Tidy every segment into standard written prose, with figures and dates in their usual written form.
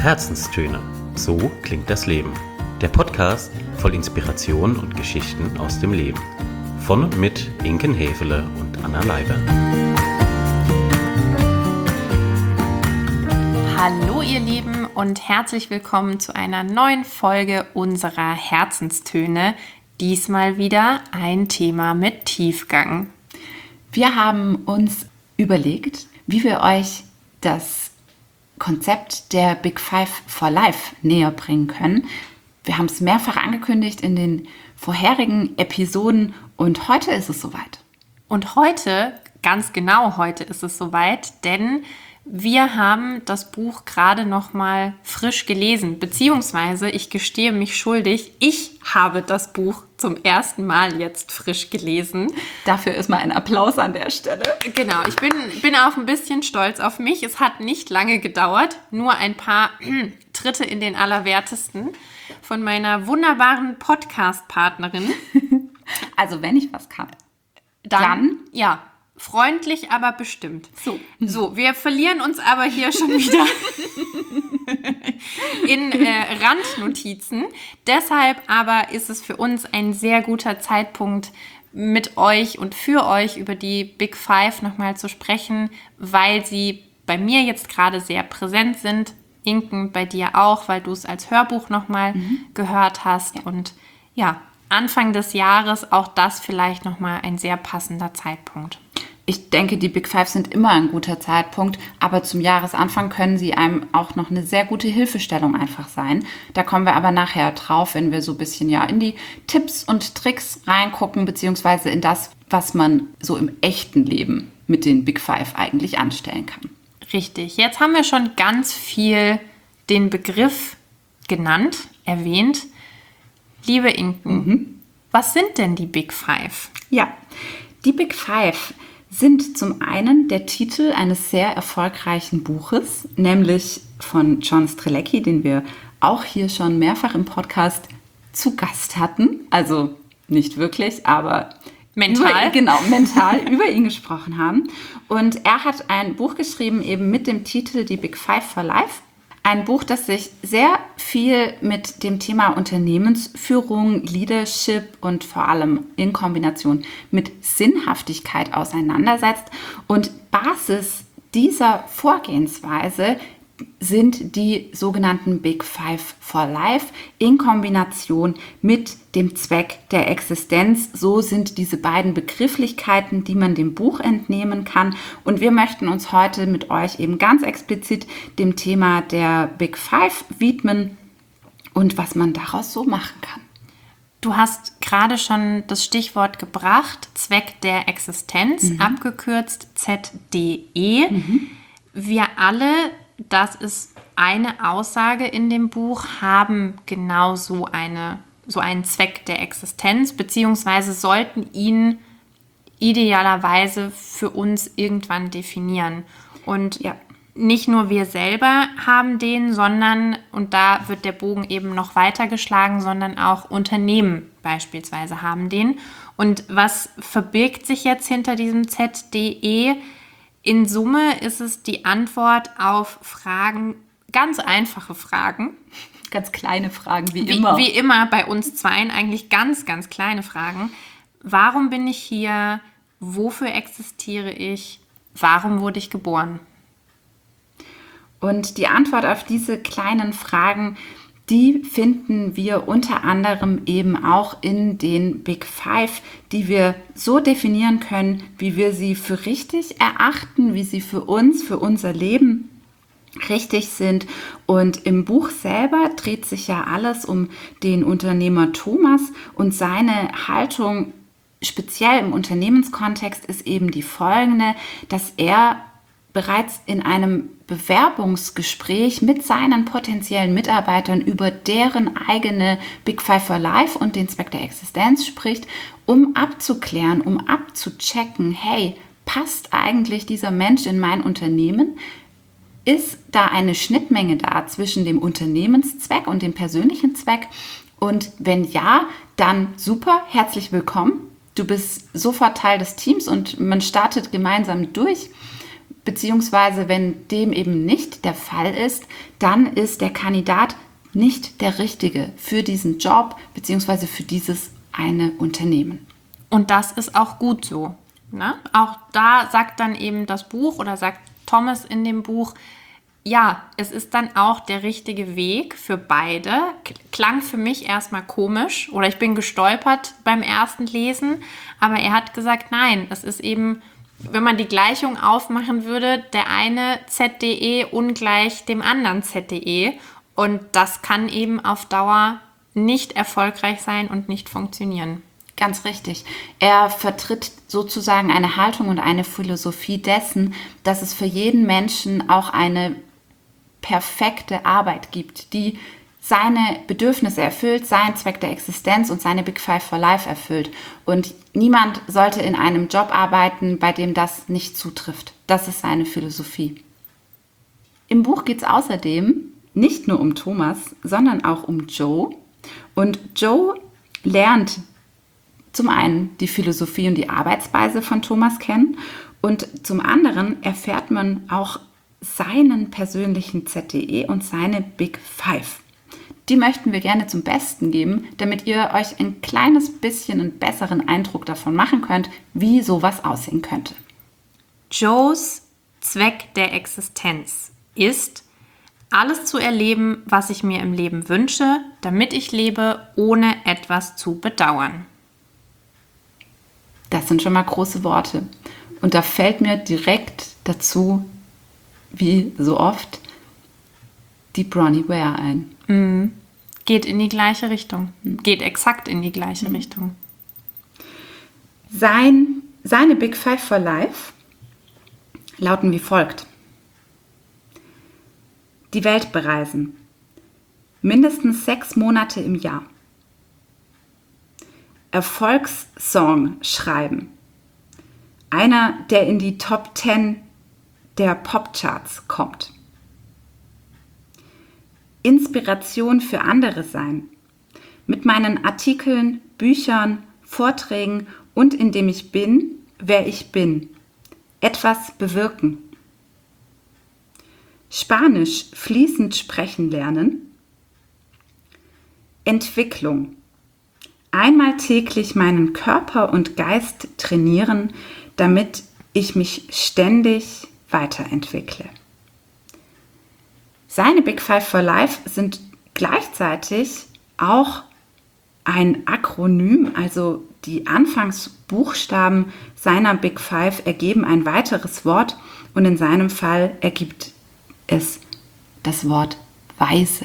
Herzenstöne. So klingt das Leben. Der Podcast voll Inspiration und Geschichten aus dem Leben. Von und mit Inken Häfele und Anna Leiber. Hallo ihr Lieben und herzlich willkommen zu einer neuen Folge unserer Herzenstöne. Diesmal wieder ein Thema mit Tiefgang. Wir haben uns überlegt, wie wir euch das Konzept der Big Five for Life näher bringen können. Wir haben es mehrfach angekündigt in den vorherigen Episoden und heute ist es soweit. Und heute, ganz genau heute ist es soweit, denn wir haben das Buch gerade noch mal frisch gelesen, beziehungsweise ich gestehe mich schuldig, ich habe das Buch zum ersten Mal jetzt frisch gelesen. Dafür ist mal ein Applaus an der Stelle. Genau, ich bin auch ein bisschen stolz auf mich. Es hat nicht lange gedauert, nur ein paar Tritte in den Allerwertesten von meiner wunderbaren Podcast-Partnerin. Also wenn ich was kann, Dann? Ja. Freundlich, aber bestimmt. So, wir verlieren uns aber hier schon wieder in Randnotizen. Deshalb aber ist es für uns ein sehr guter Zeitpunkt, mit euch und für euch über die Big Five nochmal zu sprechen, weil sie bei mir jetzt gerade sehr präsent sind. Inken, bei dir auch, weil du es als Hörbuch nochmal gehört hast. Ja. Und ja, Anfang des Jahres auch das vielleicht nochmal ein sehr passender Zeitpunkt. Ich denke, die Big Five sind immer ein guter Zeitpunkt, aber zum Jahresanfang können sie einem auch noch eine sehr gute Hilfestellung einfach sein. Da kommen wir aber nachher drauf, wenn wir so ein bisschen in die Tipps und Tricks reingucken, beziehungsweise in das, was man so im echten Leben mit den Big Five eigentlich anstellen kann. Richtig, jetzt haben wir schon ganz viel den Begriff genannt, erwähnt. Liebe Inken, was sind denn die Big Five? Ja, die Big Five sind zum einen der Titel eines sehr erfolgreichen Buches, nämlich von John Strelecki, den wir auch hier schon mehrfach im Podcast zu Gast hatten. Also nicht wirklich, aber mental über ihn gesprochen haben. Und er hat ein Buch geschrieben, eben mit dem Titel Die Big Five for Life. Ein Buch, das sich sehr viel mit dem Thema Unternehmensführung, Leadership und vor allem in Kombination mit Sinnhaftigkeit auseinandersetzt. Und Basis dieser Vorgehensweise sind die sogenannten Big Five for Life in Kombination mit dem Zweck der Existenz. So sind diese beiden Begrifflichkeiten, die man dem Buch entnehmen kann. Und wir möchten uns heute mit euch eben ganz explizit dem Thema der Big Five widmen und was man daraus so machen kann. Du hast gerade schon das Stichwort gebracht, Zweck der Existenz, abgekürzt ZDE. Wir alle, das ist eine Aussage in dem Buch, haben genau so einen Zweck der Existenz, beziehungsweise sollten ihn idealerweise für uns irgendwann definieren. Und nicht nur wir selber haben den, sondern, und da wird der Bogen eben noch weiter geschlagen, sondern auch Unternehmen beispielsweise haben den. Und was verbirgt sich jetzt hinter diesem ZDE? In Summe ist es die Antwort auf Fragen, ganz einfache Fragen. Ganz kleine Fragen, wie immer. Wie immer bei uns zweien, eigentlich ganz, ganz kleine Fragen. Warum bin ich hier? Wofür existiere ich? Warum wurde ich geboren? Und die Antwort auf diese kleinen Fragen, die finden wir unter anderem eben auch in den Big Five, die wir so definieren können, wie wir sie für richtig erachten, wie sie für uns, für unser Leben richtig sind. Und im Buch selber dreht sich ja alles um den Unternehmer Thomas und seine Haltung, speziell im Unternehmenskontext, ist eben die folgende, dass er bereits in einem Bewerbungsgespräch mit seinen potenziellen Mitarbeitern über deren eigene Big Five for Life und den Zweck der Existenz spricht, um abzuklären, um abzuchecken, hey, passt eigentlich dieser Mensch in mein Unternehmen? Ist da eine Schnittmenge da zwischen dem Unternehmenszweck und dem persönlichen Zweck? Und wenn ja, dann super, herzlich willkommen. Du bist sofort Teil des Teams und man startet gemeinsam durch. beziehungsweise wenn dem eben nicht der Fall ist, dann ist der Kandidat nicht der Richtige für diesen Job, beziehungsweise für dieses eine Unternehmen. Und das ist auch gut so. Ne? Auch da sagt dann eben das Buch oder sagt Thomas in dem Buch, ja, es ist dann auch der richtige Weg für beide. Klang für mich erstmal komisch oder ich bin gestolpert beim ersten Lesen, aber er hat gesagt, nein, es ist eben, wenn man die Gleichung aufmachen würde, der eine ZDE ungleich dem anderen ZDE und das kann eben auf Dauer nicht erfolgreich sein und nicht funktionieren. Ganz richtig. Er vertritt sozusagen eine Haltung und eine Philosophie dessen, dass es für jeden Menschen auch eine perfekte Arbeit gibt, die seine Bedürfnisse erfüllt, seinen Zweck der Existenz und seine Big Five for Life erfüllt. Und niemand sollte in einem Job arbeiten, bei dem das nicht zutrifft. Das ist seine Philosophie. Im Buch geht es außerdem nicht nur um Thomas, sondern auch um Joe. Und Joe lernt zum einen die Philosophie und die Arbeitsweise von Thomas kennen und zum anderen erfährt man auch seinen persönlichen ZDE und seine Big Five. Die möchten wir gerne zum Besten geben, damit ihr euch ein kleines bisschen einen besseren Eindruck davon machen könnt, wie sowas aussehen könnte. Joes Zweck der Existenz ist, alles zu erleben, was ich mir im Leben wünsche, damit ich lebe, ohne etwas zu bedauern. Das sind schon mal große Worte. Und da fällt mir direkt dazu, wie so oft, die Bronnie Ware ein. Geht in die gleiche Richtung. Geht exakt in die gleiche Richtung. Seine Big Five for Life lauten wie folgt. Die Welt bereisen. Mindestens 6 Monate im Jahr. Erfolgssong schreiben. Einer, der in die Top 10 der Popcharts kommt. Inspiration für andere sein. Mit meinen Artikeln, Büchern, Vorträgen und indem ich bin, wer ich bin. Etwas bewirken. Spanisch fließend sprechen lernen. Entwicklung. Einmal täglich meinen Körper und Geist trainieren, damit ich mich ständig weiterentwickle. Seine Big Five for Life sind gleichzeitig auch ein Akronym, also die Anfangsbuchstaben seiner Big Five ergeben ein weiteres Wort und in seinem Fall ergibt es das Wort Weise.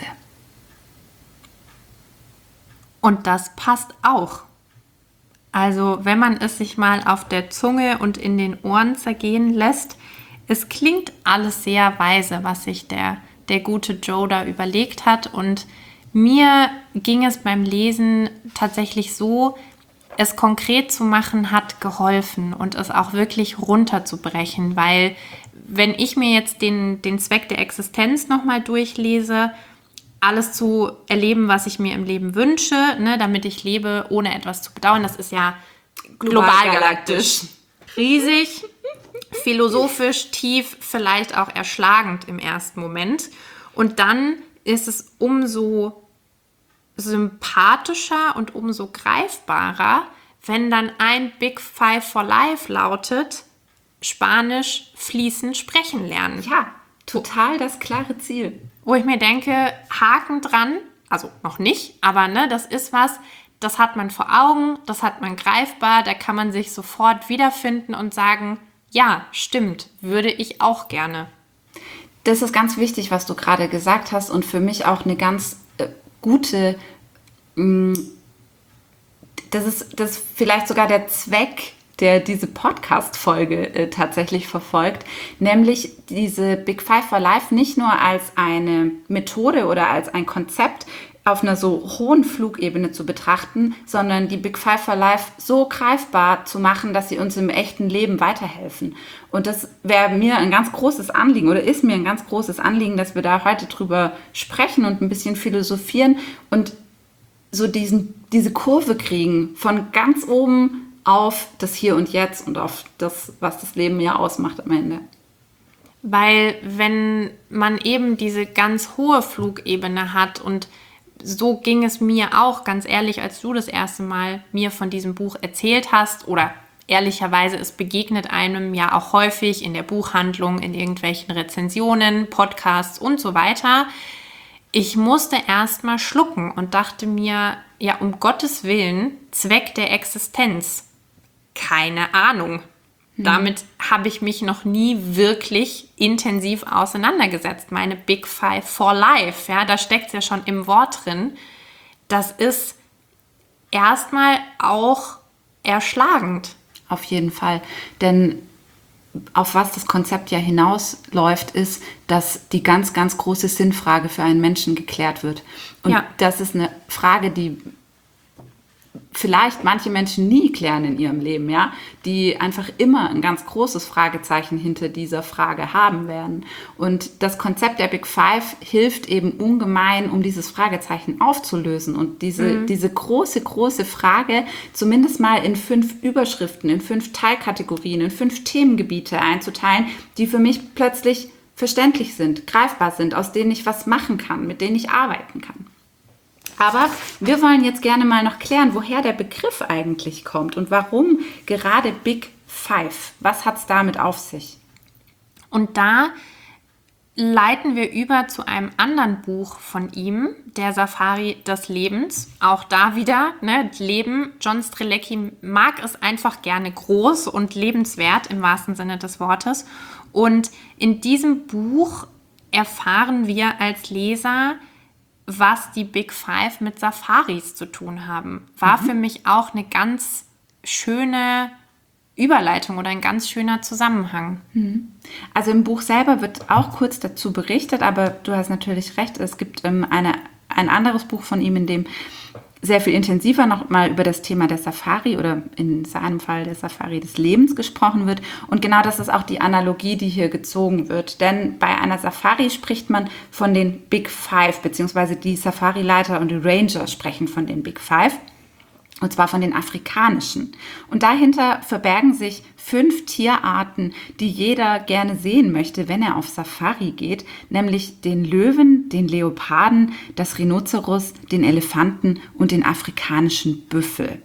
Und das passt auch. Also wenn man es sich mal auf der Zunge und in den Ohren zergehen lässt, es klingt alles sehr weise, was sich der gute Joe da überlegt hat. Und mir ging es beim Lesen tatsächlich so, es konkret zu machen hat geholfen und es auch wirklich runterzubrechen, weil wenn ich mir jetzt den Zweck der Existenz nochmal durchlese, alles zu erleben, was ich mir im Leben wünsche, ne, damit ich lebe, ohne etwas zu bedauern, das ist ja global galaktisch. Riesig, philosophisch, tief, vielleicht auch erschlagend im ersten Moment. Und dann ist es umso sympathischer und umso greifbarer, wenn dann ein Big Five for Life lautet, Spanisch fließend sprechen lernen. Ja, total das klare Ziel. Wo ich mir denke, Haken dran, also noch nicht, aber ne, das ist was, das hat man vor Augen, das hat man greifbar, da kann man sich sofort wiederfinden und sagen, ja, stimmt, würde ich auch gerne. Das ist ganz wichtig, was du gerade gesagt hast und für mich auch eine ganz gute, das ist vielleicht sogar der Zweck, der diese Podcast-Folge tatsächlich verfolgt, nämlich diese Big Five for Life nicht nur als eine Methode oder als ein Konzept auf einer so hohen Flugebene zu betrachten, sondern die Big Five for Life so greifbar zu machen, dass sie uns im echten Leben weiterhelfen. Und das wäre mir ein ganz großes Anliegen oder ist mir ein ganz großes Anliegen, dass wir da heute drüber sprechen und ein bisschen philosophieren und so diese Kurve kriegen von ganz oben auf das Hier und Jetzt und auf das, was das Leben ja ausmacht am Ende. Weil wenn man eben diese ganz hohe Flugebene hat, und so ging es mir auch, ganz ehrlich, als du das erste Mal mir von diesem Buch erzählt hast, oder ehrlicherweise, es begegnet einem ja auch häufig in der Buchhandlung, in irgendwelchen Rezensionen, Podcasts und so weiter. Ich musste erst mal schlucken und dachte mir, ja, um Gottes Willen, Zweck der Existenz. Keine Ahnung. Damit habe ich mich noch nie wirklich intensiv auseinandergesetzt. Meine Big Five for Life, ja, da steckt es ja schon im Wort drin. Das ist erstmal auch erschlagend. Auf jeden Fall, denn auf was das Konzept ja hinausläuft, ist, dass die ganz, ganz große Sinnfrage für einen Menschen geklärt wird. Und das ist eine Frage, die vielleicht manche Menschen nie klären in ihrem Leben, ja, die einfach immer ein ganz großes Fragezeichen hinter dieser Frage haben werden. Und das Konzept der Big Five hilft eben ungemein, um dieses Fragezeichen aufzulösen und diese große, große Frage zumindest mal in 5 Überschriften, in 5 Teilkategorien, in 5 Themengebiete einzuteilen, die für mich plötzlich verständlich sind, greifbar sind, aus denen ich was machen kann, mit denen ich arbeiten kann. Aber wir wollen jetzt gerne mal noch klären, woher der Begriff eigentlich kommt und warum gerade Big Five. Was hat es damit auf sich? Und da leiten wir über zu einem anderen Buch von ihm, der Safari des Lebens. Auch da wieder, ne, Leben. John Strzelecki mag es einfach gerne groß und lebenswert im wahrsten Sinne des Wortes. Und in diesem Buch erfahren wir als Leser, was die Big Five mit Safaris zu tun haben. War für mich auch eine ganz schöne Überleitung oder ein ganz schöner Zusammenhang. Also im Buch selber wird auch kurz dazu berichtet, aber du hast natürlich recht, es gibt ein anderes Buch von ihm, in dem sehr viel intensiver noch mal über das Thema der Safari oder in seinem Fall der Safari des Lebens gesprochen wird. Und genau das ist auch die Analogie, die hier gezogen wird. Denn bei einer Safari spricht man von den Big Five, beziehungsweise die Safari-Leiter und die Ranger sprechen von den Big Five. Und zwar von den afrikanischen. Und dahinter verbergen sich 5 Tierarten, die jeder gerne sehen möchte, wenn er auf Safari geht. Nämlich den Löwen, den Leoparden, das Rhinoceros, den Elefanten und den afrikanischen Büffel.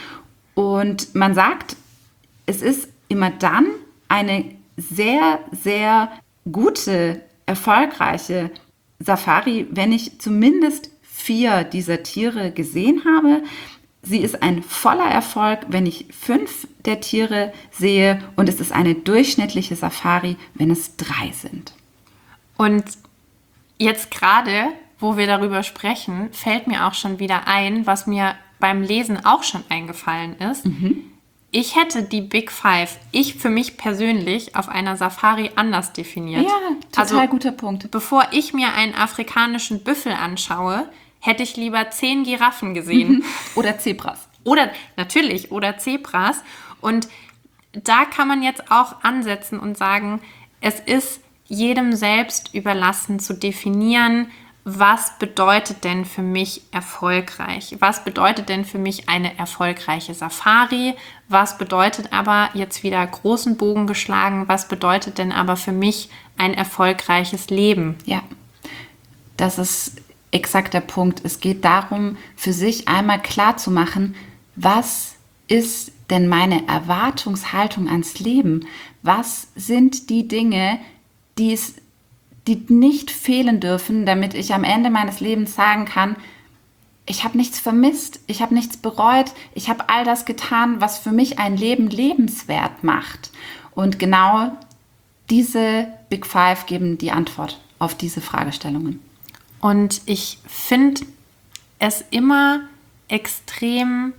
Und man sagt, es ist immer dann eine sehr, sehr gute, erfolgreiche Safari, wenn ich zumindest 4 dieser Tiere gesehen habe. Sie ist ein voller Erfolg, wenn ich 5 der Tiere sehe, und es ist eine durchschnittliche Safari, wenn es 3 sind. Und jetzt gerade, wo wir darüber sprechen, fällt mir auch schon wieder ein, was mir beim Lesen auch schon eingefallen ist. Ich hätte die Big Five, für mich persönlich, auf einer Safari anders definiert. Ja, total guter Punkt. Bevor ich mir einen afrikanischen Büffel anschaue, hätte ich lieber 10 Giraffen gesehen. Oder Zebras. Oder Zebras. Und da kann man jetzt auch ansetzen und sagen, es ist jedem selbst überlassen zu definieren, was bedeutet denn für mich erfolgreich? Was bedeutet denn für mich eine erfolgreiche Safari? Was bedeutet aber, jetzt wieder großen Bogen geschlagen, was bedeutet denn aber für mich ein erfolgreiches Leben? Ja, das ist exakt der Punkt. Es geht darum, für sich einmal klar zu machen, was ist denn meine Erwartungshaltung ans Leben? Was sind die Dinge, die nicht fehlen dürfen, damit ich am Ende meines Lebens sagen kann, ich habe nichts vermisst, ich habe nichts bereut, ich habe all das getan, was für mich ein Leben lebenswert macht. Und genau diese Big Five geben die Antwort auf diese Fragestellungen. Und ich finde es immer extrem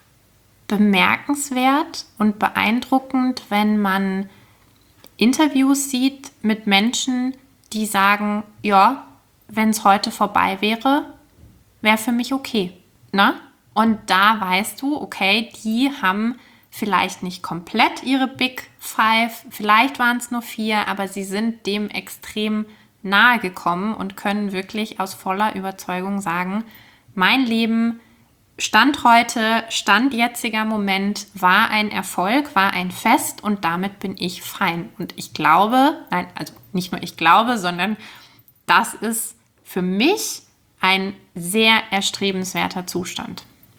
bemerkenswert und beeindruckend, wenn man Interviews sieht mit Menschen, die sagen, ja, wenn es heute vorbei wäre, wäre für mich okay. Ne? Und da weißt du, okay, die haben vielleicht nicht komplett ihre Big Five, vielleicht waren es nur 4, aber sie sind dem extrem nahe gekommen und können wirklich aus voller Überzeugung sagen, mein Leben Stand heute, Stand jetziger Moment war ein Erfolg, war ein Fest und damit bin ich fein. Und ich glaube, nein, also nicht nur ich glaube, sondern das ist für mich ein sehr erstrebenswerter Zustand.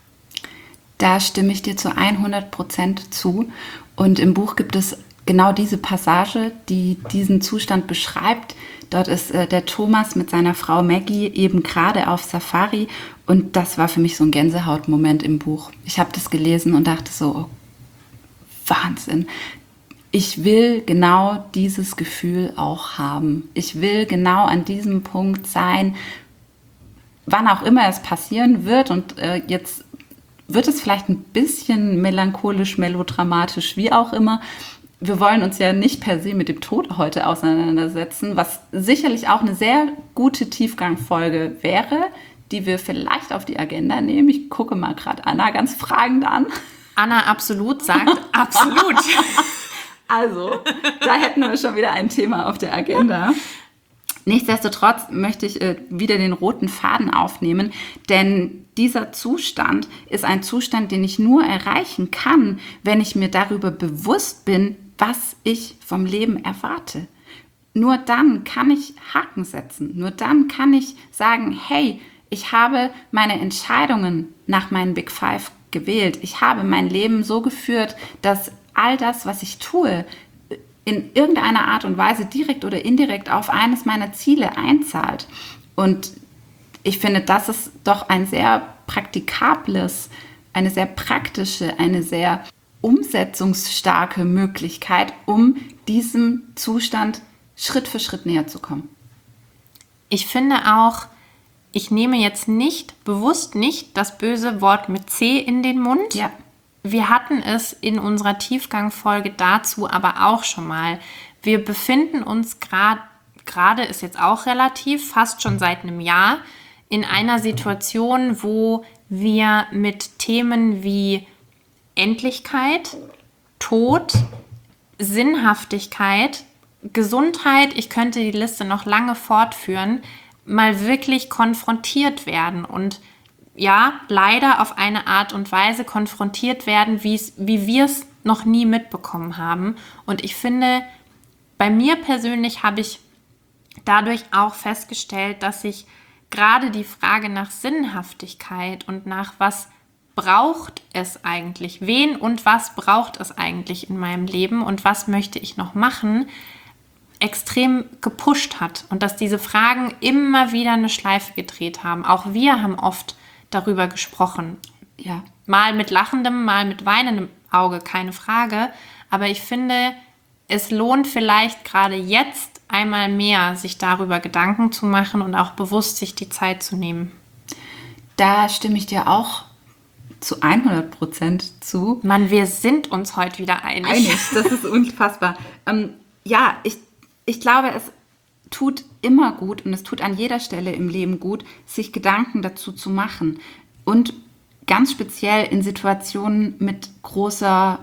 Da stimme ich dir zu 100% zu. Und im Buch gibt es genau diese Passage, die diesen Zustand beschreibt. Dort ist der Thomas mit seiner Frau Maggie eben gerade auf Safari. Und das war für mich so ein Gänsehautmoment im Buch. Ich habe das gelesen und dachte so, oh, Wahnsinn. Ich will genau dieses Gefühl auch haben. Ich will genau an diesem Punkt sein, wann auch immer es passieren wird. Und jetzt wird es vielleicht ein bisschen melancholisch, melodramatisch, wie auch immer. Wir wollen uns ja nicht per se mit dem Tod heute auseinandersetzen, was sicherlich auch eine sehr gute Tiefgangfolge wäre, die wir vielleicht auf die Agenda nehmen. Ich gucke mal gerade Anna ganz fragend an. Anna absolut sagt absolut. Also, da hätten wir schon wieder ein Thema auf der Agenda. Nichtsdestotrotz möchte ich wieder den roten Faden aufnehmen, denn dieser Zustand ist ein Zustand, den ich nur erreichen kann, wenn ich mir darüber bewusst bin, was ich vom Leben erwarte. Nur dann kann ich Haken setzen. Nur dann kann ich sagen, hey, ich habe meine Entscheidungen nach meinen Big Five gewählt. Ich habe mein Leben so geführt, dass all das, was ich tue, in irgendeiner Art und Weise direkt oder indirekt auf eines meiner Ziele einzahlt. Und ich finde, das ist doch ein sehr praktikables, eine sehr praktische, eine sehr umsetzungsstarke Möglichkeit, um diesem Zustand Schritt für Schritt näher zu kommen. Ich finde auch, ich nehme jetzt bewusst nicht das böse Wort mit C in den Mund. Ja. Wir hatten es in unserer Tiefgangfolge dazu aber auch schon mal. Wir befinden uns gerade ist jetzt auch relativ, fast schon seit einem Jahr, in einer Situation, wo wir mit Themen wie Endlichkeit, Tod, Sinnhaftigkeit, Gesundheit, ich könnte die Liste noch lange fortführen, mal wirklich konfrontiert werden und ja, leider auf eine Art und Weise konfrontiert werden, wie wir es noch nie mitbekommen haben. Und ich finde, bei mir persönlich habe ich dadurch auch festgestellt, dass ich gerade die Frage nach Sinnhaftigkeit und nach was braucht es eigentlich, wen und was braucht es eigentlich in meinem Leben und was möchte ich noch machen, extrem gepusht hat. Und dass diese Fragen immer wieder eine Schleife gedreht haben. Auch wir haben oft darüber gesprochen. Ja. Mal mit lachendem, mal mit weinendem Auge, keine Frage. Aber ich finde, es lohnt vielleicht gerade jetzt einmal mehr, sich darüber Gedanken zu machen und auch bewusst sich die Zeit zu nehmen. Da stimme ich dir auch zu 100% zu. Mann, wir sind uns heute wieder einig. Das ist unfassbar. Ja, ich glaube, es tut immer gut und es tut an jeder Stelle im Leben gut, sich Gedanken dazu zu machen. Und ganz speziell in Situationen mit großer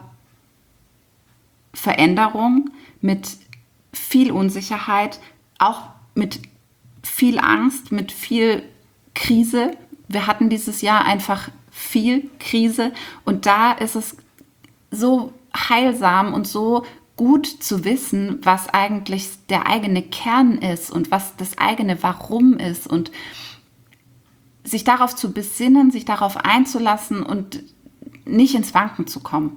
Veränderung, mit viel Unsicherheit, auch mit viel Angst, mit viel Krise. Wir hatten dieses Jahr einfach viel Krise und da ist es so heilsam und so gut zu wissen, was eigentlich der eigene Kern ist und was das eigene Warum ist und sich darauf zu besinnen, sich darauf einzulassen und nicht ins Wanken zu kommen.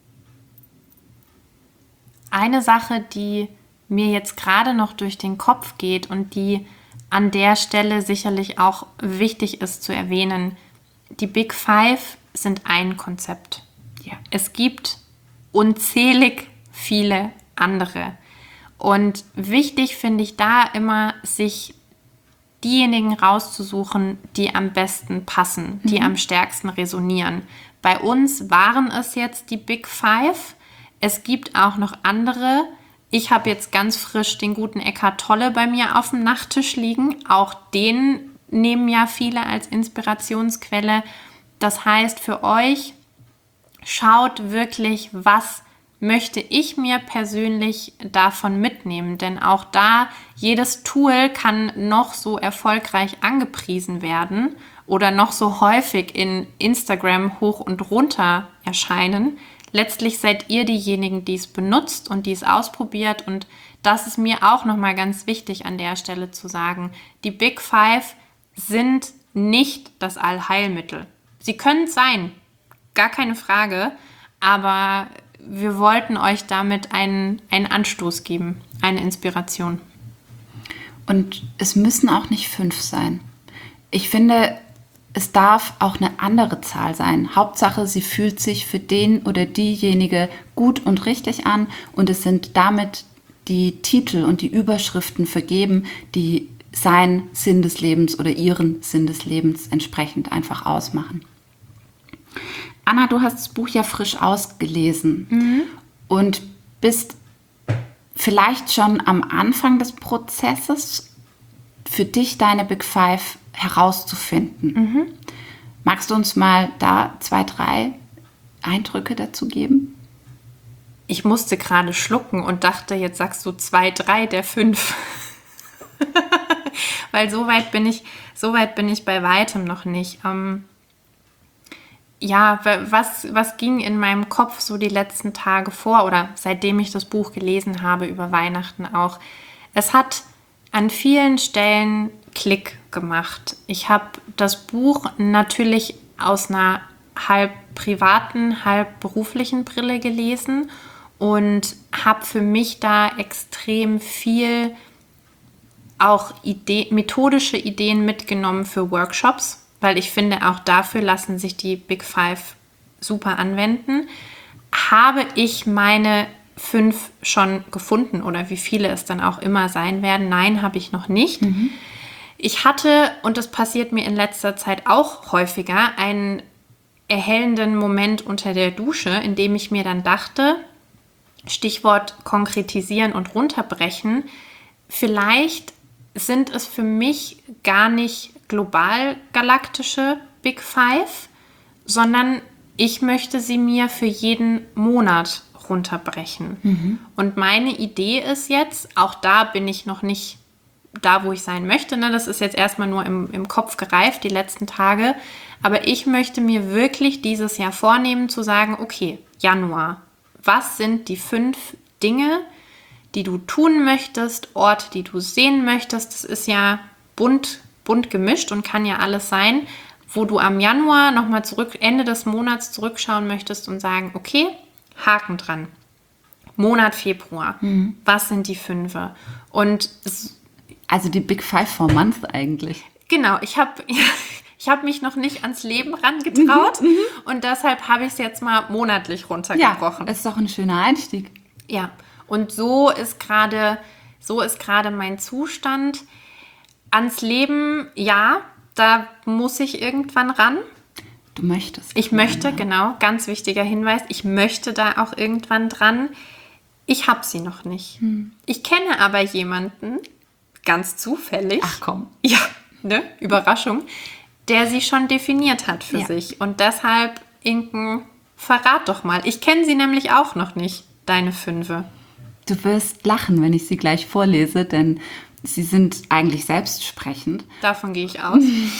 Eine Sache, die mir jetzt gerade noch durch den Kopf geht und die an der Stelle sicherlich auch wichtig ist zu erwähnen, die Big Five sind ein Konzept. Ja. Es gibt unzählig viele andere. Und wichtig finde ich da immer, sich diejenigen rauszusuchen, die am besten passen, die am stärksten resonieren. Bei uns waren es jetzt die Big Five. Es gibt auch noch andere. Ich habe jetzt ganz frisch den guten Eckhart Tolle bei mir auf dem Nachttisch liegen. Auch den nehmen ja viele als Inspirationsquelle. Das heißt für euch, schaut wirklich, was möchte ich mir persönlich davon mitnehmen? Denn auch da, jedes Tool kann noch so erfolgreich angepriesen werden oder noch so häufig in Instagram hoch und runter erscheinen. Letztlich seid ihr diejenigen, die es benutzt und die es ausprobiert. Und das ist mir auch nochmal ganz wichtig an der Stelle zu sagen. Die Big Five sind nicht das Allheilmittel. Sie können es sein, gar keine Frage, aber wir wollten euch damit einen Anstoß geben, eine Inspiration. Und es müssen auch nicht 5 sein. Ich finde, es darf auch eine andere Zahl sein. Hauptsache, sie fühlt sich für den oder diejenige gut und richtig an und es sind damit die Titel und die Überschriften vergeben, die sein Sinn des Lebens oder ihren Sinn des Lebens entsprechend einfach ausmachen. Anna, du hast das Buch ja frisch ausgelesen und bist vielleicht schon am Anfang des Prozesses, für dich deine Big Five herauszufinden. Magst du uns mal da 2, 3 Eindrücke dazu geben? Ich musste gerade schlucken und dachte, jetzt sagst du 2, 3 der 5. Weil so weit bin ich bei weitem noch nicht. Was ging in meinem Kopf so die letzten Tage vor oder seitdem ich das Buch gelesen habe über Weihnachten auch? Es hat an vielen Stellen Klick gemacht. Ich habe das Buch natürlich aus einer halb privaten, halb beruflichen Brille gelesen und habe für mich da extrem viel auch methodische Ideen mitgenommen für Workshops, weil ich finde, auch dafür lassen sich die Big Five super anwenden. Habe ich meine 5 schon gefunden oder wie viele es dann auch immer sein werden? Nein, habe ich noch nicht. Ich hatte, und das passiert mir in letzter Zeit auch häufiger, einen erhellenden Moment unter der Dusche, in dem ich mir dann dachte, Stichwort konkretisieren und runterbrechen, vielleicht sind es für mich gar nicht global galaktische Big Five, sondern ich möchte sie mir für jeden Monat runterbrechen. Und meine Idee ist jetzt, auch da bin ich noch nicht da, wo ich sein möchte, ne? Das ist jetzt erstmal nur im Kopf gereift, die letzten Tage, aber ich möchte mir wirklich dieses Jahr vornehmen, zu sagen, okay, Januar, was sind die 5 Dinge, die du tun möchtest, Orte, die du sehen möchtest? Das ist ja bunt gemischt und kann ja alles sein, wo du am Januar nochmal Ende des Monats zurückschauen möchtest und sagen, okay, Haken dran. Monat Februar, was sind die 5? Und also die Big Five for Month eigentlich. Genau, ich habe mich noch nicht ans Leben rangetraut und deshalb habe ich es jetzt mal monatlich runtergebrochen. Ja, das ist doch ein schöner Einstieg. Ja, und so ist gerade mein Zustand. Ans Leben, ja, da muss ich irgendwann ran. Du möchtest. Ich möchte, genau, ganz wichtiger Hinweis, ich möchte da auch irgendwann dran. Ich habe sie noch nicht. Ich kenne aber jemanden, ganz zufällig. Ach komm. Ja, ne? Überraschung, der sie schon definiert hat für sich. Und deshalb, Inken, verrat doch mal. Ich kenne sie nämlich auch noch nicht, deine 5. Du wirst lachen, wenn ich sie gleich vorlese, denn sie sind eigentlich selbstsprechend. Davon gehe ich aus.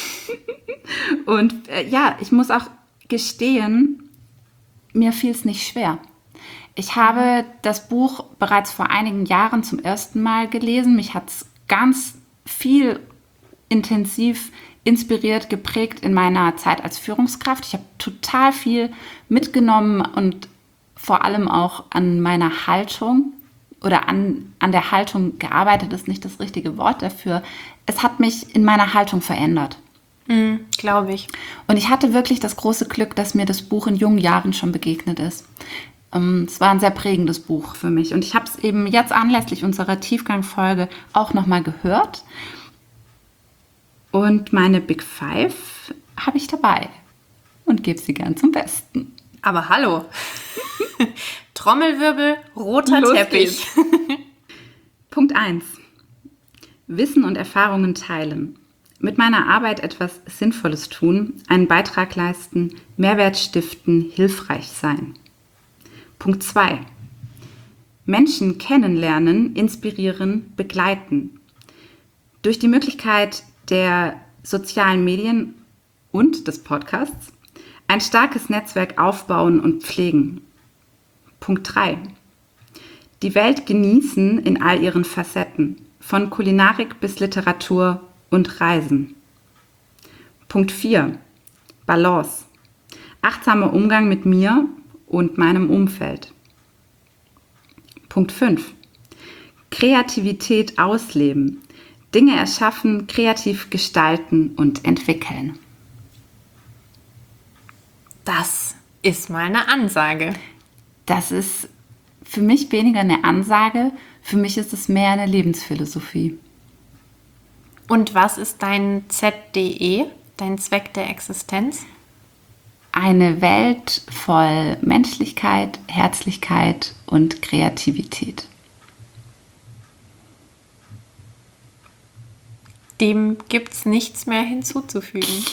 Und ich muss auch gestehen, mir fiel es nicht schwer. Ich habe das Buch bereits vor einigen Jahren zum ersten Mal gelesen. Mich hat es ganz viel intensiv inspiriert, geprägt in meiner Zeit als Führungskraft. Ich habe total viel mitgenommen und vor allem auch an meiner Haltung oder an der Haltung gearbeitet, ist nicht das richtige Wort dafür. Es hat mich in meiner Haltung verändert. Glaube ich. Und ich hatte wirklich das große Glück, dass mir das Buch in jungen Jahren schon begegnet ist. Es war ein sehr prägendes Buch für mich. Und ich habe es eben jetzt anlässlich unserer Tiefgang-Folge auch nochmal gehört. Und meine Big Five habe ich dabei und gebe sie gern zum Besten. Aber hallo. Trommelwirbel, roter Los Teppich. Punkt 1. Wissen und Erfahrungen teilen. Mit meiner Arbeit etwas Sinnvolles tun, einen Beitrag leisten, Mehrwert stiften, hilfreich sein. Punkt 2. Menschen kennenlernen, inspirieren, begleiten. Durch die Möglichkeit der sozialen Medien und des Podcasts ein starkes Netzwerk aufbauen und pflegen. Punkt 3. Die Welt genießen in all ihren Facetten, von Kulinarik bis Literatur und Reisen. Punkt 4. Balance. Achtsamer Umgang mit mir und meinem Umfeld. Punkt 5. Kreativität ausleben. Dinge erschaffen, kreativ gestalten und entwickeln. Das ist mal eine Ansage. Das ist für mich weniger eine Ansage, für mich ist es mehr eine Lebensphilosophie. Und was ist dein ZDE, dein Zweck der Existenz? Eine Welt voll Menschlichkeit, Herzlichkeit und Kreativität. Dem gibt es nichts mehr hinzuzufügen.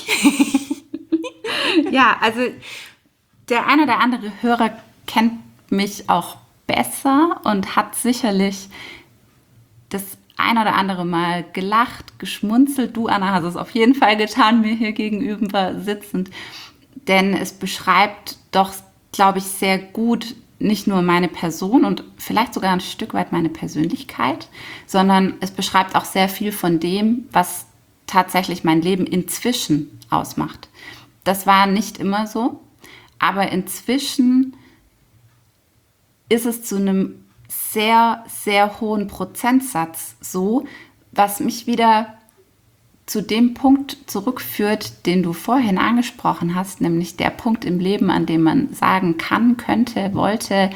Ja, also der ein oder andere Hörer kennt mich auch besser und hat sicherlich das ein oder andere Mal gelacht, geschmunzelt. Du, Anna, hast es auf jeden Fall getan, mir hier gegenüber sitzend. Denn es beschreibt doch, glaube ich, sehr gut nicht nur meine Person und vielleicht sogar ein Stück weit meine Persönlichkeit, sondern es beschreibt auch sehr viel von dem, was tatsächlich mein Leben inzwischen ausmacht. Das war nicht immer so, aber inzwischen ist es zu einem sehr, sehr hohen Prozentsatz so, was mich wieder zu dem Punkt zurückführt, den du vorhin angesprochen hast, nämlich der Punkt im Leben, an dem man sagen kann, könnte, wollte,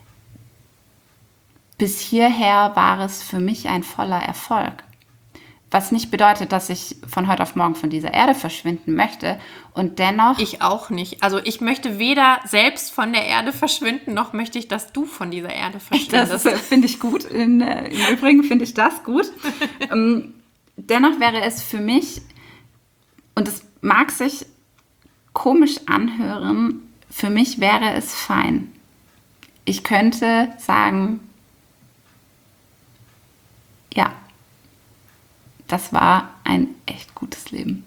bis hierher war es für mich ein voller Erfolg. Was nicht bedeutet, dass ich von heute auf morgen von dieser Erde verschwinden möchte und dennoch... Ich auch nicht. Also ich möchte weder selbst von der Erde verschwinden, noch möchte ich, dass du von dieser Erde verschwindest. Das finde ich gut. Im Übrigen finde ich das gut. Dennoch wäre es für mich, und es mag sich komisch anhören, für mich wäre es fein. Ich könnte sagen, ja, das war ein echt gutes Leben.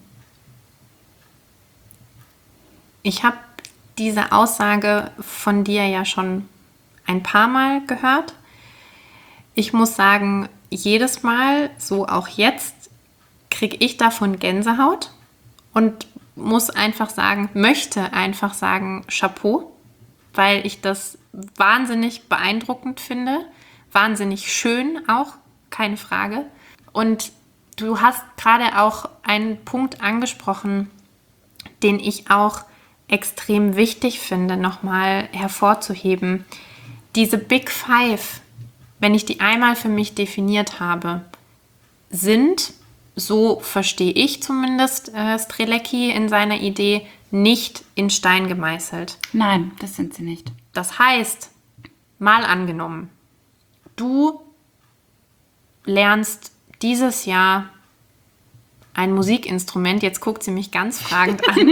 Ich habe diese Aussage von dir ja schon ein paar Mal gehört. Ich muss sagen, jedes Mal, so auch jetzt, kriege ich davon Gänsehaut und muss einfach sagen, möchte einfach sagen, Chapeau, weil ich das wahnsinnig beeindruckend finde, wahnsinnig schön auch, keine Frage. Und du hast gerade auch einen Punkt angesprochen, den ich auch extrem wichtig finde, nochmal hervorzuheben. Diese Big Five, wenn ich die einmal für mich definiert habe, sind, so verstehe ich zumindest Strelecki in seiner Idee, nicht in Stein gemeißelt. Nein, das sind sie nicht. Das heißt, mal angenommen, du lernst dieses Jahr ein Musikinstrument, jetzt guckt sie mich ganz fragend an.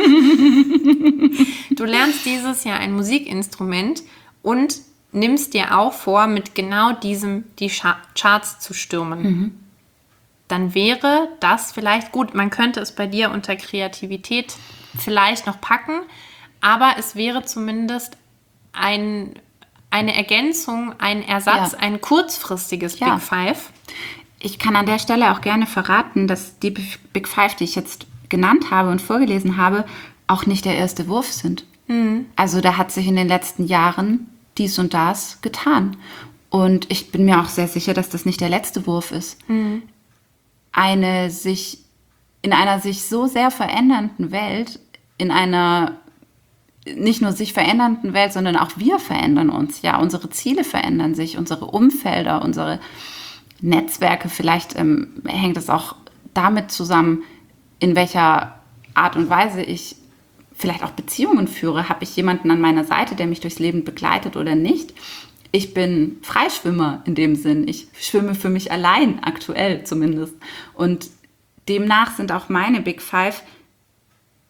Du lernst dieses Jahr ein Musikinstrument und nimmst dir auch vor, mit genau diesem die Charts zu stürmen. Mhm. Dann wäre das vielleicht gut. Man könnte es bei dir unter Kreativität vielleicht noch packen, aber es wäre zumindest eine Ergänzung, ein Ersatz, ein kurzfristiges Big Five. Ich kann an der Stelle auch gerne verraten, dass die Big Five, die ich jetzt genannt habe und vorgelesen habe, auch nicht der erste Wurf sind. Mhm. Also da hat sich in den letzten Jahren dies und das getan. Und ich bin mir auch sehr sicher, dass das nicht der letzte Wurf ist. Mhm. In einer sich so sehr verändernden Welt, in einer nicht nur sich verändernden Welt, sondern auch wir verändern uns. Ja, unsere Ziele verändern sich, unsere Umfelder, unsere Netzwerke. Vielleicht hängt es auch damit zusammen, in welcher Art und Weise ich vielleicht auch Beziehungen führe. Habe ich jemanden an meiner Seite, der mich durchs Leben begleitet oder nicht? Ich bin Freischwimmer in dem Sinn. Ich schwimme für mich allein, aktuell zumindest. Und demnach sind auch meine Big Five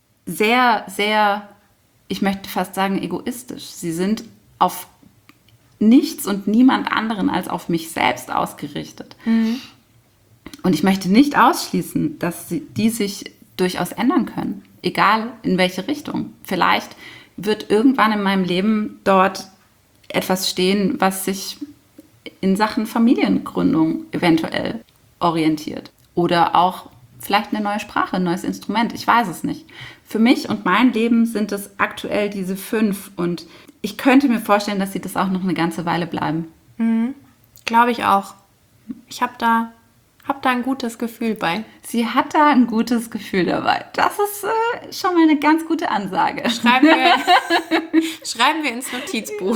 sehr, sehr, ich möchte fast sagen, egoistisch. Sie sind auf nichts und niemand anderen als auf mich selbst ausgerichtet. Und ich möchte nicht ausschließen, dass die sich durchaus ändern können, egal in welche Richtung. Vielleicht wird irgendwann in meinem Leben dort etwas stehen, was sich in Sachen Familiengründung eventuell orientiert. Oder auch vielleicht eine neue Sprache, ein neues Instrument, ich weiß es nicht. Für mich und mein Leben sind es aktuell diese 5 und ich könnte mir vorstellen, dass sie das auch noch eine ganze Weile bleiben. Glaube ich auch. Ich habe da ein gutes Gefühl bei. Sie hat da ein gutes Gefühl dabei. Das ist schon mal eine ganz gute Ansage. Schreiben wir ins Notizbuch.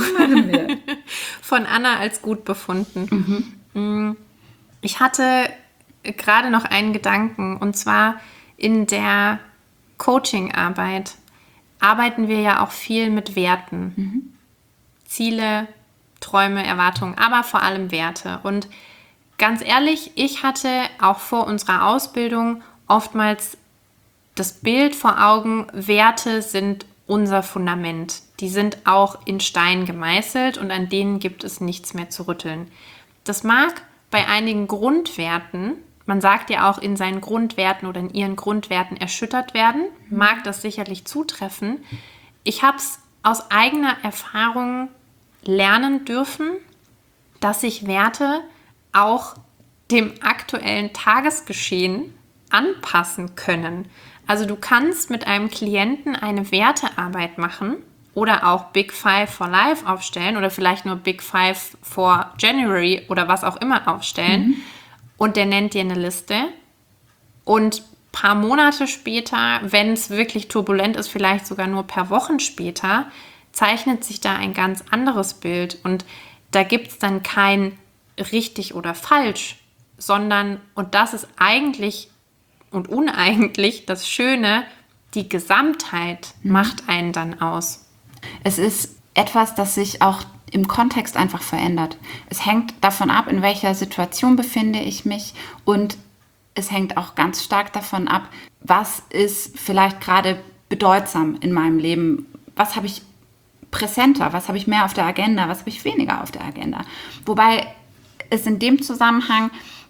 Von Anna als gut befunden. Ich hatte gerade noch einen Gedanken, und zwar in der Coaching-Arbeit arbeiten wir ja auch viel mit Werten. Ziele, Träume, Erwartungen, aber vor allem Werte. Und ganz ehrlich, ich hatte auch vor unserer Ausbildung oftmals das Bild vor Augen, Werte sind unser Fundament. Die sind auch in Stein gemeißelt und an denen gibt es nichts mehr zu rütteln. Das mag bei einigen Grundwerten, man sagt ja auch in seinen Grundwerten oder in ihren Grundwerten erschüttert werden, mag das sicherlich zutreffen. Ich habe es aus eigener Erfahrung lernen dürfen, dass sich Werte auch dem aktuellen Tagesgeschehen anpassen können. Also du kannst mit einem Klienten eine Wertearbeit machen oder auch Big Five for Life aufstellen oder vielleicht nur Big Five for January oder was auch immer aufstellen. Und der nennt dir eine Liste und ein paar Monate später, wenn es wirklich turbulent ist, vielleicht sogar nur per Wochen später, zeichnet sich da ein ganz anderes Bild. Und da gibt es dann kein richtig oder falsch, sondern, und das ist eigentlich und uneigentlich das Schöne, die Gesamtheit macht einen dann aus. Es ist etwas, das sich auch im Kontext einfach verändert. Es hängt davon ab, in welcher Situation befinde ich mich, und es hängt auch ganz stark davon ab, was ist vielleicht gerade bedeutsam in meinem Leben, was habe ich präsenter, was habe ich mehr auf der Agenda, was habe ich weniger auf der Agenda. Wobei es in dem Zusammenhang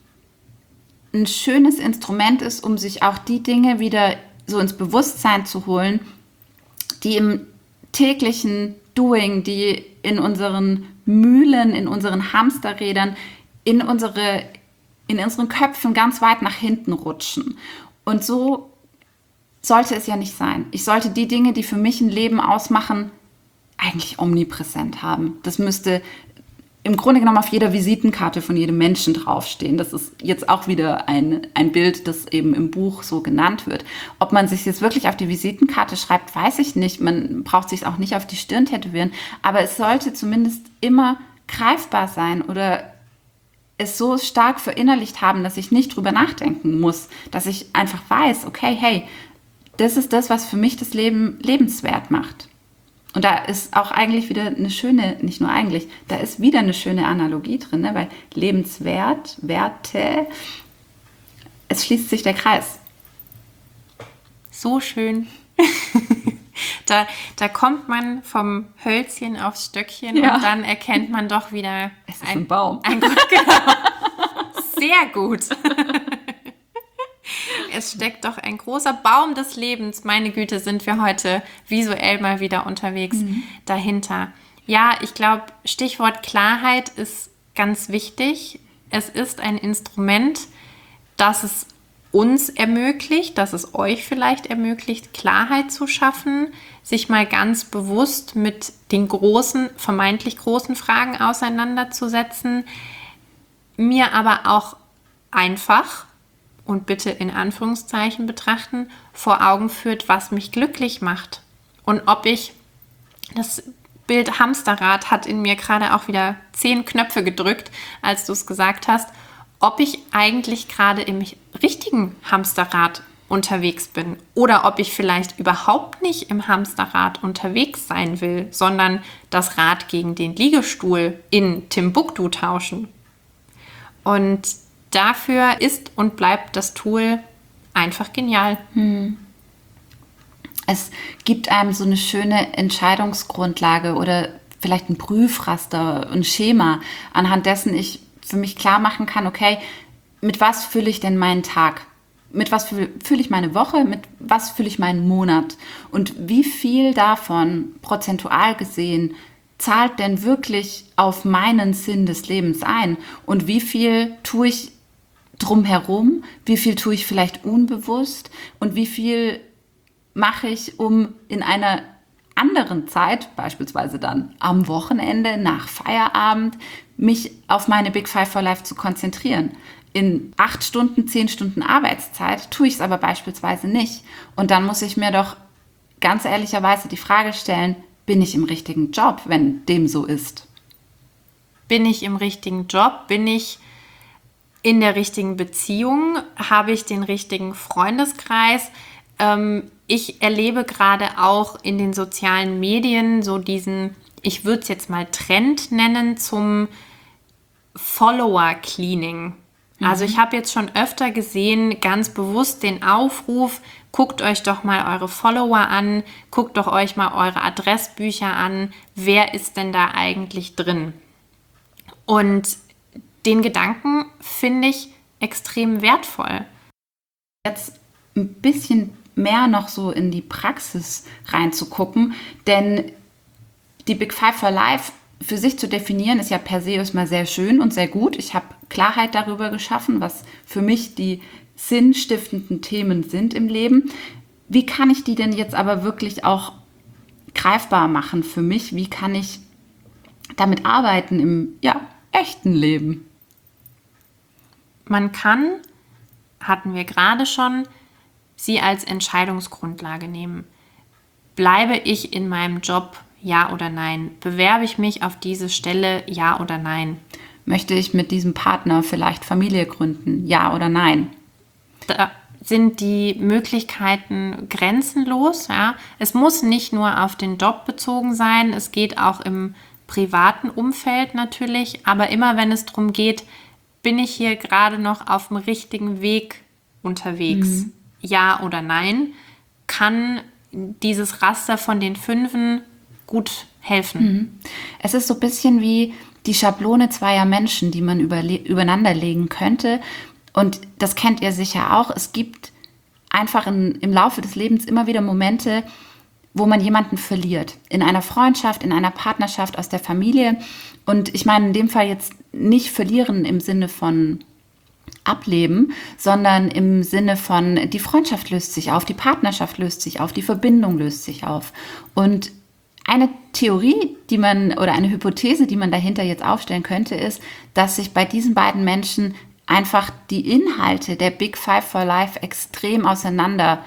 ein schönes Instrument ist, um sich auch die Dinge wieder so ins Bewusstsein zu holen, die im täglichen Doing, die in unseren Mühlen, in unseren Hamsterrädern, in unseren Köpfen ganz weit nach hinten rutschen. Und so sollte es ja nicht sein. Ich sollte die Dinge, die für mich ein Leben ausmachen, eigentlich omnipräsent haben. Das müsste im Grunde genommen auf jeder Visitenkarte von jedem Menschen draufstehen. Das ist jetzt auch wieder ein Bild, das eben im Buch so genannt wird. Ob man sich jetzt wirklich auf die Visitenkarte schreibt, weiß ich nicht. Man braucht sich auch nicht auf die Stirn tätowieren. Aber es sollte zumindest immer greifbar sein oder es so stark verinnerlicht haben, dass ich nicht drüber nachdenken muss. Dass ich einfach weiß, okay, hey, das ist das, was für mich das Leben lebenswert macht. Und da ist auch eigentlich wieder eine schöne, nicht nur eigentlich, da ist wieder eine schöne Analogie drin, ne? Weil lebenswert, Werte, es schließt sich der Kreis. So schön. Da kommt man vom Hölzchen aufs Stöckchen, ja. Und dann erkennt man doch wieder es ist ein Baum. Genau. Sehr gut. Es steckt doch ein großer Baum des Lebens. Meine Güte, sind wir heute visuell mal wieder unterwegs dahinter. Ja, ich glaube, Stichwort Klarheit ist ganz wichtig. Es ist ein Instrument, das es uns ermöglicht, dass es euch vielleicht ermöglicht, Klarheit zu schaffen, sich mal ganz bewusst mit den großen, vermeintlich großen Fragen auseinanderzusetzen, mir aber auch einfach und bitte in Anführungszeichen betrachten, vor Augen führt, was mich glücklich macht. Und ob ich, das Bild Hamsterrad hat in mir gerade auch wieder 10 Knöpfe gedrückt, als du es gesagt hast, ob ich eigentlich gerade im richtigen Hamsterrad unterwegs bin oder ob ich vielleicht überhaupt nicht im Hamsterrad unterwegs sein will, sondern das Rad gegen den Liegestuhl in Timbuktu tauschen. Und dafür ist und bleibt das Tool einfach genial. Es gibt einem so eine schöne Entscheidungsgrundlage oder vielleicht ein Prüfraster, ein Schema, anhand dessen ich für mich klar machen kann, okay, mit was fülle ich denn meinen Tag? Mit was fülle ich meine Woche? Mit was fülle ich meinen Monat? Und wie viel davon, prozentual gesehen, zahlt denn wirklich auf meinen Sinn des Lebens ein? Und wie viel tue ich drumherum? Wie viel tue ich vielleicht unbewusst? Und wie viel mache ich, um in einer anderen Zeit, beispielsweise dann am Wochenende, nach Feierabend, mich auf meine Big Five for Life zu konzentrieren? In 8 Stunden, 10 Stunden Arbeitszeit tue ich es aber beispielsweise nicht. Und dann muss ich mir doch ganz ehrlicherweise die Frage stellen, bin ich im richtigen Job, wenn dem so ist? Bin ich im richtigen Job? Bin ich in der richtigen Beziehung? Habe ich den richtigen Freundeskreis? Ich erlebe gerade auch in den sozialen Medien so diesen, ich würde es jetzt mal Trend nennen, zum Follower-Cleaning. Also ich habe jetzt schon öfter gesehen, ganz bewusst den Aufruf, guckt euch doch mal eure Follower an, guckt doch euch mal eure Adressbücher an, wer ist denn da eigentlich drin? Und den Gedanken finde ich extrem wertvoll. Jetzt ein bisschen mehr noch so in die Praxis reinzugucken, denn die Big Five for Life für sich zu definieren, ist ja per se erstmal sehr schön und sehr gut. Ich habe Klarheit darüber geschaffen, was für mich die sinnstiftenden Themen sind im Leben. Wie kann ich die denn jetzt aber wirklich auch greifbar machen für mich? Wie kann ich damit arbeiten im echten Leben? Man kann, hatten wir gerade schon, sie als Entscheidungsgrundlage nehmen. Bleibe ich in meinem Job? Ja oder nein? Bewerbe ich mich auf diese Stelle? Ja oder nein? Möchte ich mit diesem Partner vielleicht Familie gründen? Ja oder nein? Da sind die Möglichkeiten grenzenlos. Ja? Es muss nicht nur auf den Job bezogen sein, es geht auch im privaten Umfeld natürlich. Aber immer wenn es darum geht, bin ich hier gerade noch auf dem richtigen Weg unterwegs? Ja oder nein? Kann dieses Raster von den 5 gut helfen. Es ist so ein bisschen wie die Schablone zweier Menschen, die man übereinander legen könnte. Und das kennt ihr sicher auch. Es gibt einfach im Laufe des Lebens immer wieder Momente, wo man jemanden verliert. In einer Freundschaft, in einer Partnerschaft, aus der Familie. Und ich meine in dem Fall jetzt nicht verlieren im Sinne von ableben, sondern im Sinne von, die Freundschaft löst sich auf, die Partnerschaft löst sich auf, die Verbindung löst sich auf. Und eine Theorie, oder eine Hypothese, die man dahinter jetzt aufstellen könnte, ist, dass sich bei diesen beiden Menschen einfach die Inhalte der Big Five for Life extrem auseinander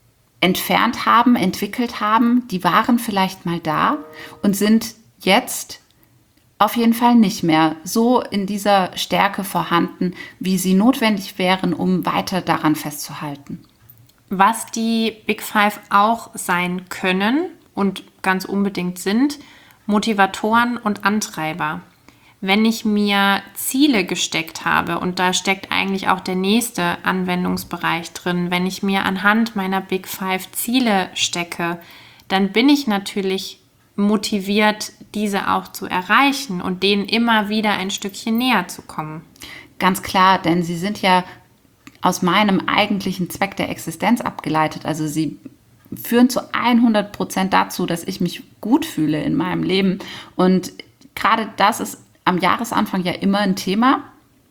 entfernt haben, entwickelt haben. Die waren vielleicht mal da und sind jetzt auf jeden Fall nicht mehr so in dieser Stärke vorhanden, wie sie notwendig wären, um weiter daran festzuhalten. Was die Big Five auch sein können und ganz unbedingt sind, Motivatoren und Antreiber. Wenn ich mir Ziele gesteckt habe, und da steckt eigentlich auch der nächste Anwendungsbereich drin, wenn ich mir anhand meiner Big Five Ziele stecke, dann bin ich natürlich motiviert, diese auch zu erreichen und denen immer wieder ein Stückchen näher zu kommen. Ganz klar, denn sie sind ja aus meinem eigentlichen Zweck der Existenz abgeleitet. Also sie führen zu 100% dazu, dass ich mich gut fühle in meinem Leben. Und gerade das ist am Jahresanfang ja immer ein Thema.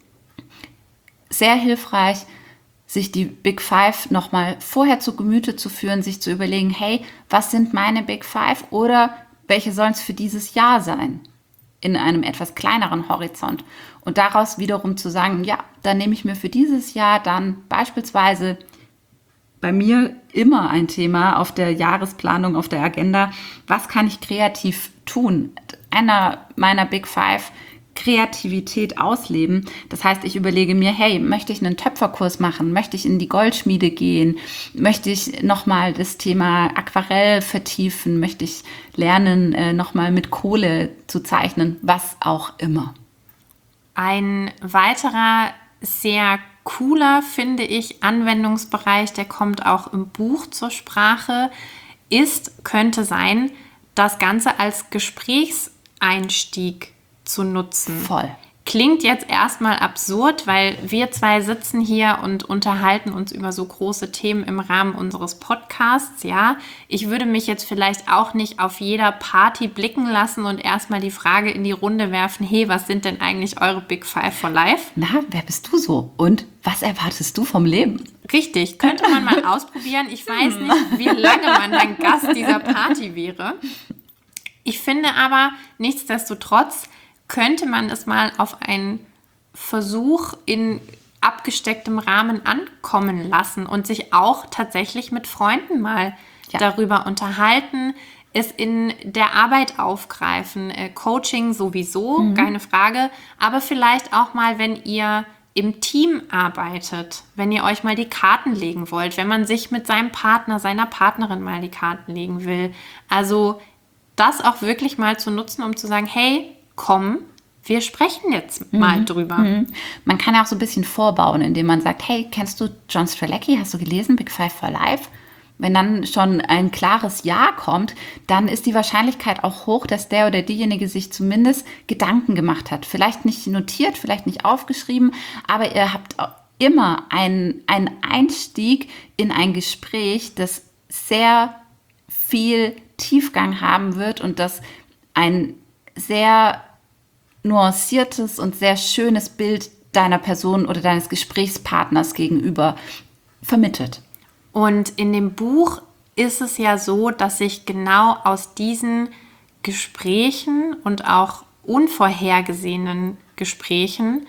Sehr hilfreich, sich die Big Five nochmal vorher zu Gemüte zu führen, sich zu überlegen, hey, was sind meine Big Five oder welche sollen es für dieses Jahr sein? In einem etwas kleineren Horizont. Und daraus wiederum zu sagen, ja, dann nehme ich mir für dieses Jahr dann beispielsweise bei mir immer ein Thema auf der Jahresplanung, auf der Agenda. Was kann ich kreativ tun? Einer meiner Big Five, Kreativität ausleben. Das heißt, ich überlege mir, hey, möchte ich einen Töpferkurs machen? Möchte ich in die Goldschmiede gehen? Möchte ich nochmal das Thema Aquarell vertiefen? Möchte ich lernen, nochmal mit Kohle zu zeichnen? Was auch immer. Ein weiterer sehr cooler, finde ich, Anwendungsbereich, der kommt auch im Buch zur Sprache, könnte sein, das Ganze als Gesprächsanlass Einstieg zu nutzen. Voll. Klingt jetzt erstmal absurd, weil wir zwei sitzen hier und unterhalten uns über so große Themen im Rahmen unseres Podcasts, ja. Ich würde mich jetzt vielleicht auch nicht auf jeder Party blicken lassen und erstmal die Frage in die Runde werfen, hey, was sind denn eigentlich eure Big Five for Life? Na, wer bist du so? Und was erwartest du vom Leben? Richtig, könnte man mal ausprobieren. Ich weiß nicht, wie lange man dann Gast dieser Party wäre. Ich finde aber, nichtsdestotrotz könnte man es mal auf einen Versuch in abgestecktem Rahmen ankommen lassen und sich auch tatsächlich mit Freunden mal darüber unterhalten, es in der Arbeit aufgreifen, Coaching sowieso, keine Frage, aber vielleicht auch mal, wenn ihr im Team arbeitet, wenn ihr euch mal die Karten legen wollt, wenn man sich mit seinem Partner, seiner Partnerin mal die Karten legen will. Also das auch wirklich mal zu nutzen, um zu sagen, hey, komm, wir sprechen jetzt mal drüber. Man kann ja auch so ein bisschen vorbauen, indem man sagt, hey, kennst du John Strzelecki? Hast du gelesen, Big Five for Life? Wenn dann schon ein klares Ja kommt, dann ist die Wahrscheinlichkeit auch hoch, dass der oder diejenige sich zumindest Gedanken gemacht hat. Vielleicht nicht notiert, vielleicht nicht aufgeschrieben, aber ihr habt immer einen Einstieg in ein Gespräch, das sehr viel Tiefgang haben wird und das ein sehr nuanciertes und sehr schönes Bild deiner Person oder deines Gesprächspartners gegenüber vermittelt. Und in dem Buch ist es ja so, dass sich genau aus diesen Gesprächen und auch unvorhergesehenen Gesprächen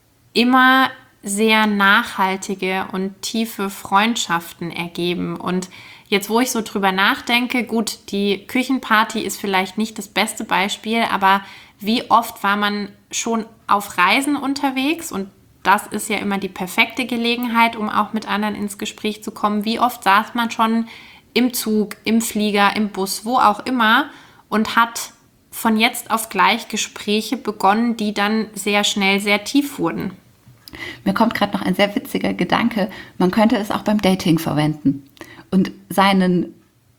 immer sehr nachhaltige und tiefe Freundschaften ergeben. Und jetzt, wo ich so drüber nachdenke, gut, die Küchenparty ist vielleicht nicht das beste Beispiel, aber wie oft war man schon auf Reisen unterwegs? Und das ist ja immer die perfekte Gelegenheit, um auch mit anderen ins Gespräch zu kommen. Wie oft saß man schon im Zug, im Flieger, im Bus, wo auch immer und hat von jetzt auf gleich Gespräche begonnen, die dann sehr schnell sehr tief wurden. Mir kommt gerade noch ein sehr witziger Gedanke. Man könnte es auch beim Dating verwenden und seinen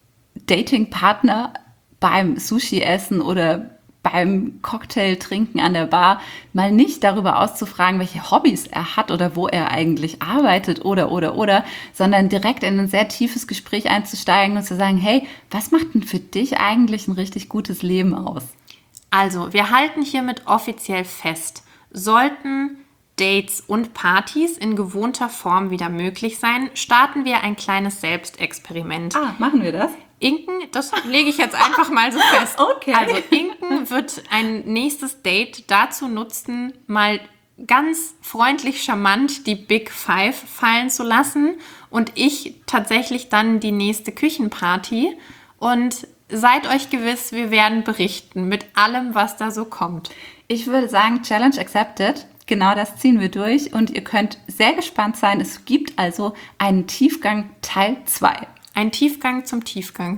Datingpartner beim Sushi-Essen oder beim Cocktail trinken an der Bar mal nicht darüber auszufragen, welche Hobbys er hat oder wo er eigentlich arbeitet oder, sondern direkt in ein sehr tiefes Gespräch einzusteigen und zu sagen, hey, was macht denn für dich eigentlich ein richtig gutes Leben aus? Also, wir halten hiermit offiziell fest, sollten Dates und Partys in gewohnter Form wieder möglich sein, starten wir ein kleines Selbstexperiment. Machen wir das? Inken, das lege ich jetzt einfach mal so fest. Okay. Also Inken wird ein nächstes Date dazu nutzen, mal ganz freundlich charmant die Big Five fallen zu lassen und ich tatsächlich dann die nächste Küchenparty. Und seid euch gewiss, wir werden berichten mit allem, was da so kommt. Ich würde sagen, Challenge accepted. Genau das ziehen wir durch und ihr könnt sehr gespannt sein. Es gibt also einen Tiefgang Teil 2. Ein Tiefgang zum Tiefgang.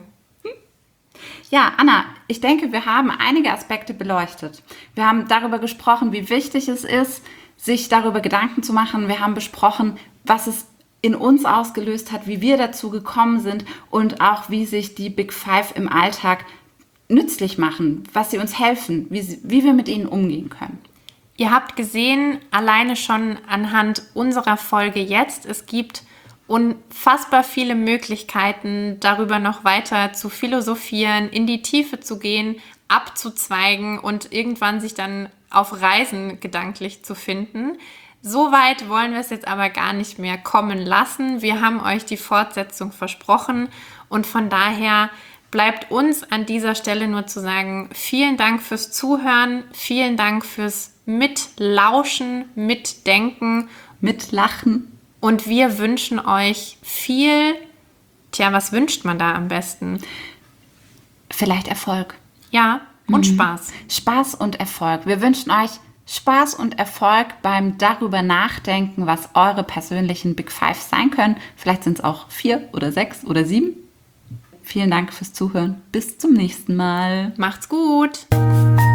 Ja, Anna, ich denke, wir haben einige Aspekte beleuchtet. Wir haben darüber gesprochen, wie wichtig es ist, sich darüber Gedanken zu machen. Wir haben besprochen, was es in uns ausgelöst hat, wie wir dazu gekommen sind und auch, wie sich die Big Five im Alltag nützlich machen, was sie uns helfen, wie wir mit ihnen umgehen können. Ihr habt gesehen, alleine schon anhand unserer Folge jetzt, es gibt unfassbar viele Möglichkeiten, darüber noch weiter zu philosophieren, in die Tiefe zu gehen, abzuzweigen und irgendwann sich dann auf Reisen gedanklich zu finden. So weit wollen wir es jetzt aber gar nicht mehr kommen lassen. Wir haben euch die Fortsetzung versprochen und von daher bleibt uns an dieser Stelle nur zu sagen, vielen Dank fürs Zuhören, vielen Dank fürs Mitlauschen, Mitdenken, Mitlachen. Und wir wünschen euch viel, was wünscht man da am besten? Vielleicht Erfolg. Ja, und Spaß. Spaß und Erfolg. Wir wünschen euch Spaß und Erfolg beim darüber nachdenken, was eure persönlichen Big Five sein können. Vielleicht sind es auch 4 oder 6 oder 7. Vielen Dank fürs Zuhören. Bis zum nächsten Mal. Macht's gut.